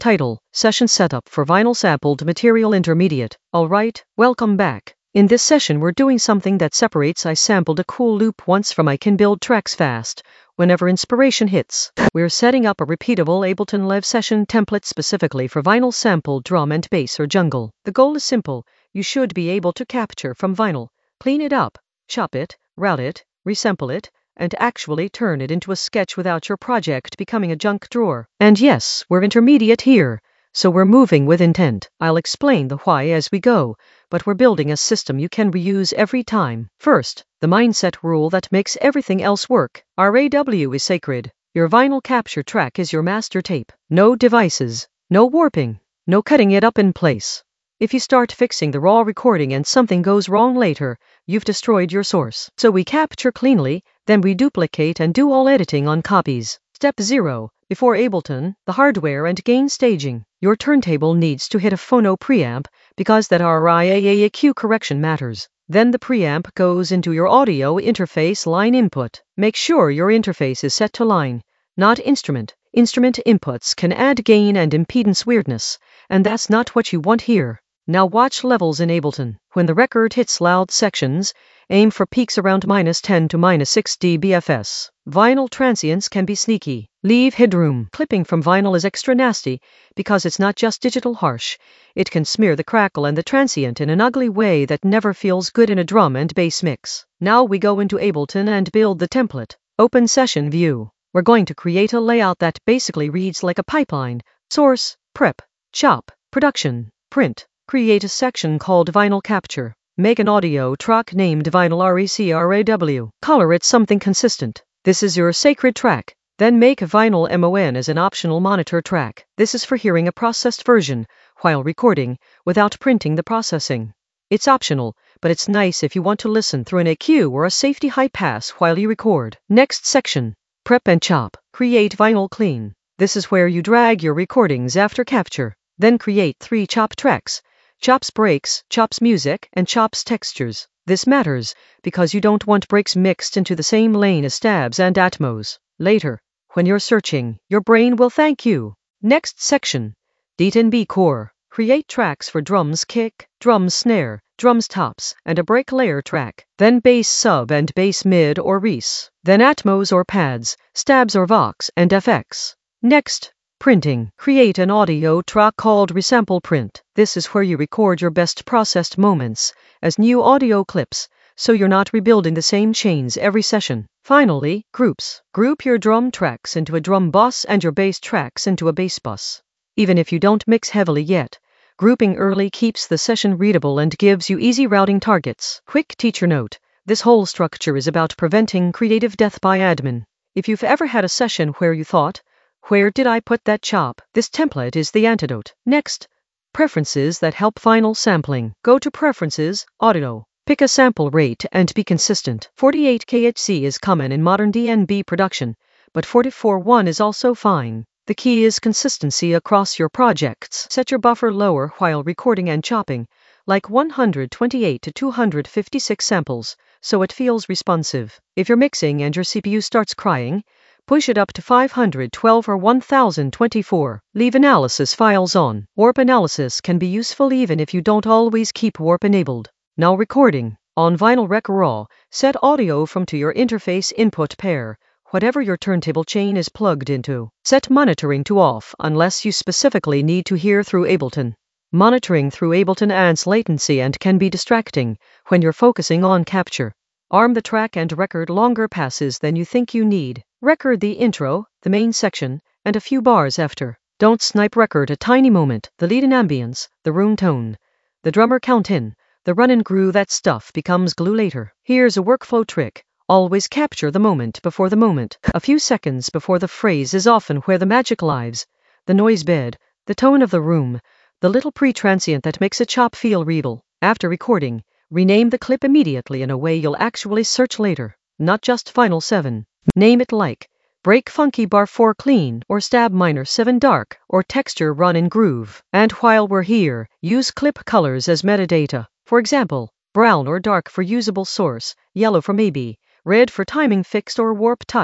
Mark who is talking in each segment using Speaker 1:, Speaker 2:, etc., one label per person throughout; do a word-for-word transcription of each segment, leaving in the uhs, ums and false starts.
Speaker 1: Title: Session Setup for Vinyl Sampled Material Intermediate. Alright, welcome back. In this session we're doing something that separates I sampled a cool loop once from I can build tracks fast whenever inspiration hits. We're setting up a repeatable Ableton Live session template specifically for vinyl sampled drum and bass or jungle. The goal is simple: you should be able to capture from vinyl, clean it up, chop it, route it, resample it, and actually turn it into a sketch without your project becoming a junk drawer. And yes, we're intermediate here, so we're moving with intent. I'll explain the why as we go, but we're building a system you can reuse every time. First, the mindset rule that makes everything else work. R A W is sacred. Your vinyl capture track is your master tape. No devices, no warping, no cutting it up in place. If you start fixing the raw recording and something goes wrong later, you've destroyed your source. So we capture cleanly, then we duplicate and do all editing on copies. Step zero. Before Ableton, the hardware and gain staging. Your turntable needs to hit a phono preamp because that R I A A Q correction matters. Then the preamp goes into your audio interface line input. Make sure your interface is set to line, not instrument. Instrument inputs can add gain and impedance weirdness, and that's not what you want here. Now watch levels in Ableton. When the record hits loud sections, aim for peaks around minus ten to minus six decibels. Vinyl transients can be sneaky. Leave headroom. Clipping from vinyl is extra nasty because it's not just digital harsh. It can smear the crackle and the transient in an ugly way that never feels good in a drum and bass mix. Now we go into Ableton and build the template. Open session view. We're going to create a layout that basically reads like a pipeline: source, prep, chop, production, print. Create a section called Vinyl Capture. Make an audio track named Vinyl RECRAW. Color it something consistent. This is your sacred track. Then make Vinyl MON as an optional monitor track. This is for hearing a processed version while recording without printing the processing. It's optional, but it's nice if you want to listen through an E Q or a safety high pass while you record. Next section: Prep and Chop. Create Vinyl Clean. This is where you drag your recordings after capture. Then create three chop tracks: chops breaks, chops music, and chops textures. This matters because you don't want breaks mixed into the same lane as stabs and atmos. Later, when you're searching, your brain will thank you. Next section: D ten B Core. Create tracks for drums kick, drums snare, drums tops, and a break layer track. Then bass sub and bass mid or res. Then atmos or pads, stabs or vox, and F X. Next, printing. Create an audio track called Resample Print. This is where you record your best processed moments as new audio clips, so you're not rebuilding the same chains every session. Finally, groups. Group your drum tracks into a drum bus and your bass tracks into a bass bus. Even if you don't mix heavily yet, grouping early keeps the session readable and gives you easy routing targets. Quick teacher note: this whole structure is about preventing creative death by admin. If you've ever had a session where you thought, "Where did I put that chop?" this template is the antidote. Next, preferences that help vinyl sampling. Go to Preferences, Audio. Pick a sample rate and be consistent. forty-eight kilohertz is common in modern D N B production, but forty-four point one is also fine. The key is consistency across your projects. Set your buffer lower while recording and chopping, like one hundred twenty-eight to two hundred fifty-six samples, so it feels responsive. If you're mixing and your C P U starts crying, push it up to five hundred twelve or one thousand twenty-four. Leave analysis files on. Warp analysis can be useful even if you don't always keep warp enabled. Now recording. On Vinyl Rec Raw, set audio from to your interface input pair, whatever your turntable chain is plugged into. Set monitoring to off unless you specifically need to hear through Ableton. Monitoring through Ableton adds latency and can be distracting when you're focusing on capture. Arm the track and record longer passes than you think you need. Record the intro, the main section, and a few bars after. Don't snipe record a tiny moment, the lead in ambience, the room tone, the drummer count in, the run and groove. That stuff becomes glue later. Here's a workflow trick: always capture the moment before the moment. A few seconds before the phrase is often where the magic lives. The noise bed, the tone of the room, the little pre-transient that makes a chop feel real. After recording, rename the clip immediately in a way you'll actually search later, not just Vinyl seven. Name it like Break Funky Bar four Clean or Stab Minor seven Dark or Texture Run and Groove. And while we're here, use clip colors as metadata. For example, brown or dark for usable source, yellow for maybe, red for timing fixed or warp touched,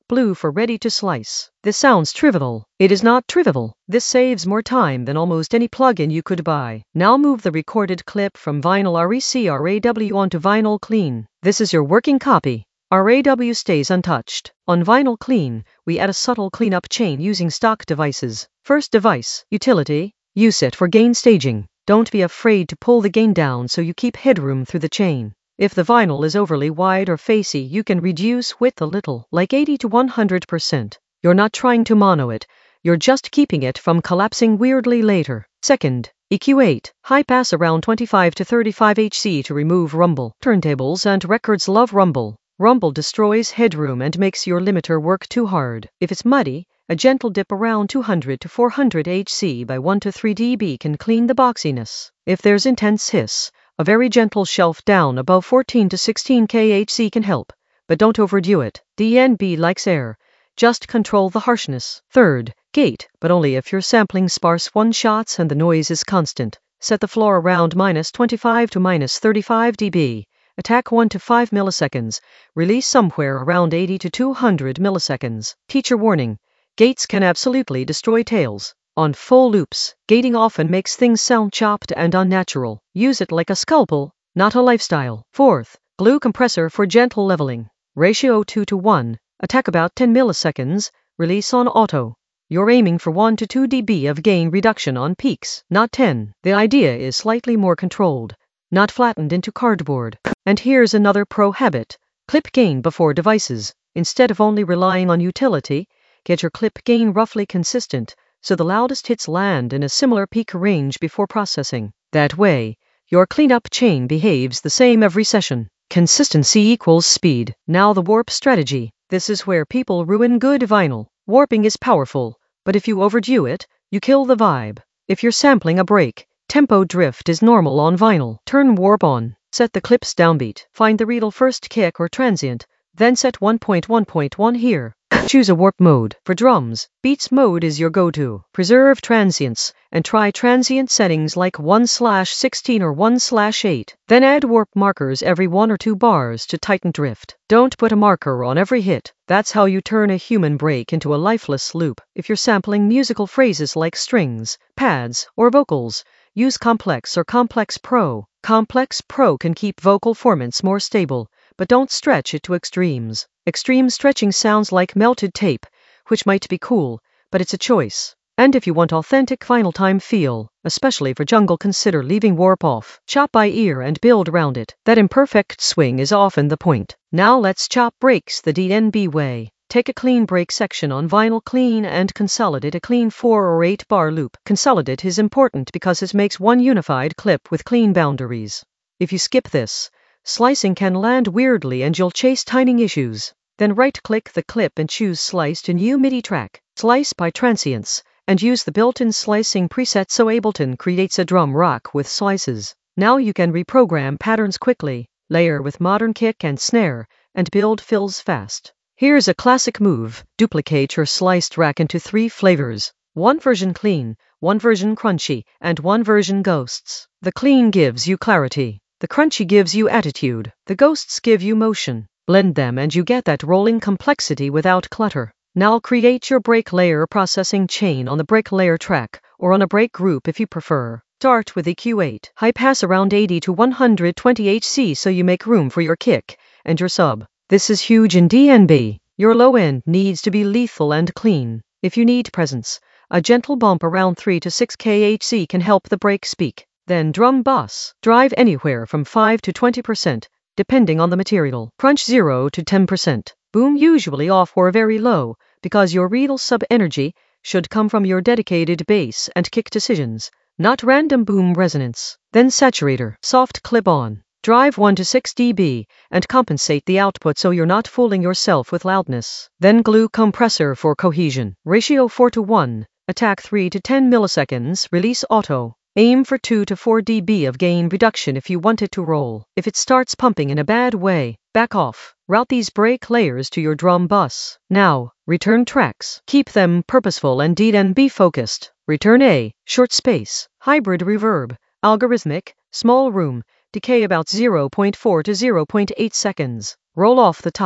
Speaker 1: blue for ready to slice. This sounds trivial. It is not trivial. This saves more time than almost any plugin you could buy. Now move the recorded clip from Vinyl REC/RAW onto Vinyl Clean. This is your working copy. R A W stays untouched. On Vinyl Clean, we add a subtle cleanup chain using stock devices. First device, utility. Use it for gain staging. Don't be afraid to pull the gain down so you keep headroom through the chain. If the vinyl is overly wide or facey, you can reduce width a little, like eighty to one hundred percent. You're not trying to mono it, you're just keeping it from collapsing weirdly later. Second, E Q eight. High pass around twenty-five to thirty-five hertz to remove rumble. Turntables and records love rumble. Rumble destroys headroom and makes your limiter work too hard. If it's muddy, a gentle dip around two hundred to four hundred hertz by one to three decibels can clean the boxiness. If there's intense hiss, a very gentle shelf down above fourteen to sixteen kilohertz can help, but don't overdo it. D N B likes air. Just control the harshness. Third, gate, but only if you're sampling sparse one-shots and the noise is constant. Set the floor around minus twenty-five to minus thirty-five decibels. Attack one to five milliseconds. Release somewhere around eighty to two hundred milliseconds. Teacher warning. Gates can absolutely destroy tails. On full loops, gating often makes things sound chopped and unnatural. Use it like a scalpel, not a lifestyle. Fourth, glue compressor for gentle leveling. Ratio two to one. Attack about ten milliseconds. Release on auto. You're aiming for one to two decibels of gain reduction on peaks, not ten. The idea is slightly more controlled, not flattened into cardboard. And here's another pro habit. Clip gain before devices. Instead of only relying on utility, get your clip gain roughly consistent, so the loudest hits land in a similar peak range before processing. That way, your cleanup chain behaves the same every session. Consistency equals speed. Now the warp strategy. This is where people ruin good vinyl. Warping is powerful, but if you overdo it, you kill the vibe. If you're sampling a break, tempo drift is normal on vinyl. Turn warp on. Set the clip's downbeat. Find the reel first kick or transient, then set one point one point one here. Choose a warp mode. For drums, beats mode is your go-to. Preserve transients, and try transient settings like one slash sixteen or one slash eight. Then add warp markers every one or two bars to tighten drift. Don't put a marker on every hit. That's how you turn a human break into a lifeless loop. If you're sampling musical phrases like strings, pads, or vocals, use Complex or Complex Pro. Complex Pro can keep vocal formants more stable, but don't stretch it to extremes. Extreme stretching sounds like melted tape, which might be cool, but it's a choice. And if you want authentic vinyl time feel, especially for jungle, consider leaving warp off. Chop by ear and build around it. That imperfect swing is often the point. Now let's chop breaks the D N B way. Take a clean break section on Vinyl Clean and consolidate a clean four or eight bar loop. Consolidate is important because it makes one unified clip with clean boundaries. If you skip this, slicing can land weirdly and you'll chase timing issues. Then right-click the clip and choose Slice to new MIDI track. Slice by transients, and use the built-in slicing preset so Ableton creates a drum rock with slices. Now you can reprogram patterns quickly, layer with modern kick and snare, and build fills fast. Here's a classic move. Duplicate your sliced rack into three flavors. One version clean, one version crunchy, and one version ghosts. The clean gives you clarity. The crunchy gives you attitude. The ghosts give you motion. Blend them and you get that rolling complexity without clutter. Now create your break layer processing chain on the break layer track, or on a break group if you prefer. Start with E Q eight. High pass around eighty to one hundred twenty hertz so you make room for your kick and your sub. This is huge in D N B. Your low end needs to be lethal and clean. If you need presence, a gentle bump around three to six kilohertz can help the break speak. Then drum bus. Drive anywhere from five to twenty percent. Depending on the material. Crunch zero to ten percent. Boom usually off or very low, because your real sub-energy should come from your dedicated bass and kick decisions, not random boom resonance. Then saturator. Soft clip on. Drive one to six decibels, and compensate the output so you're not fooling yourself with loudness. Then glue compressor for cohesion. Ratio four to one. Attack three to ten milliseconds. Release auto. Aim for two to four decibels of gain reduction if you want it to roll. If it starts pumping in a bad way, back off. Route these break layers to your drum bus. Now, return tracks. Keep them purposeful and D N B focused. Return A, short space, hybrid reverb, algorithmic, small room, decay about zero point four to zero point eight seconds. Roll off the top,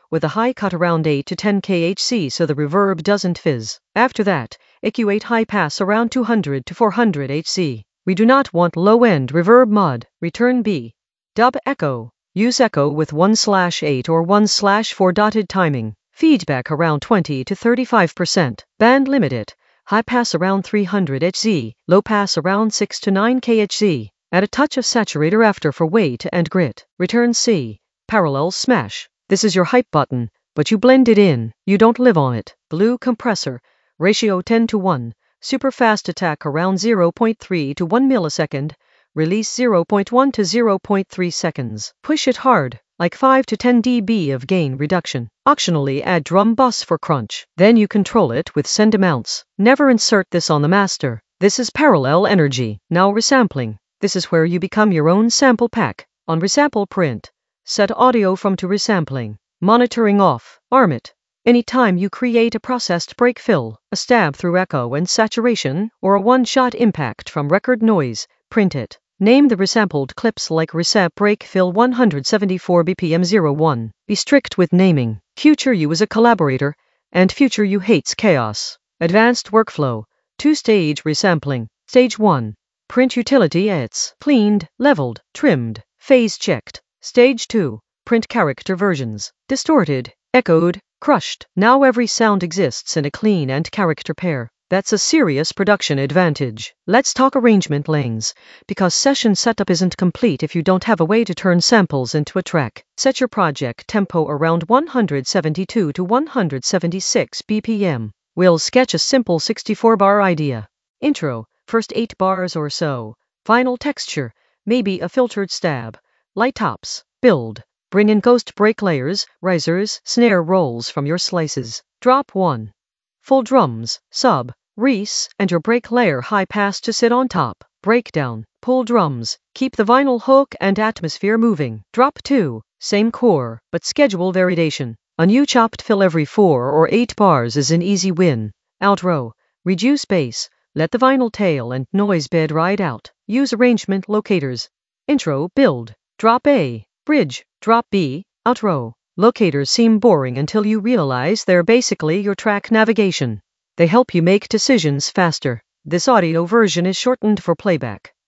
Speaker 1: with a high cut around eight to ten kilohertz so the reverb doesn't fizz. After that, E Q eight high pass around two hundred to four hundred hertz. We do not want low-end reverb mod. Return B. Dub echo. Use echo with one slash eight or one slash four dotted timing. Feedback around twenty to thirty-five percent. Band limit. High pass around three hundred hertz, low pass around six to nine kilohertz. Add a touch of saturator after for weight and grit. Return C. Parallel smash. This is your hype button, but you blend it in, you don't live on it. Blue compressor. Ratio ten to one. Super fast attack around zero point three to one millisecond. Release zero point one to zero point three seconds. Push it hard, like five to ten decibels of gain reduction. Optionally add drum bus for crunch. Then you control it with send amounts. Never insert this on the master. This is parallel energy. Now resampling. This is where you become your own sample pack. On resample print, set audio from to resampling. Monitoring off. Arm it. Anytime you create a processed break fill, a stab through echo and saturation, or a one-shot impact from record noise, print it. Name the resampled clips like Resap Break Fill one seventy-four B P M zero one. Be strict with naming. Future you is a collaborator, and future you hates chaos. Advanced workflow. Two-stage resampling. Stage one. Print utility edits. Cleaned, leveled, trimmed, phase checked. Stage two. Print character versions. Distorted, echoed, crushed. Now every sound exists in a clean and character pair. That's a serious production advantage. Let's talk arrangement lanes, because session setup isn't complete if you don't have a way to turn samples into a track. Set your project tempo around one seventy-two to one seventy-six B P M. We'll sketch a simple sixty-four bar idea. Intro, first eight bars or so. Final texture, maybe a filtered stab. Light tops, build. Bring in ghost break layers, risers, snare rolls from your slices. Drop one. Full drums, sub, res, and your break layer high pass to sit on top. Breakdown, pull drums, keep the vinyl hook and atmosphere moving. Drop two. Same core, but schedule variation. A new chopped fill every four or eight bars is an easy win. Outro, reduce bass, let the vinyl tail and noise bed ride out. Use arrangement locators. Intro, build. Drop A. Bridge, drop B. Outro. Locators seem boring until you realize they're basically your track navigation. They help you make decisions faster. This audio version is shortened for playback.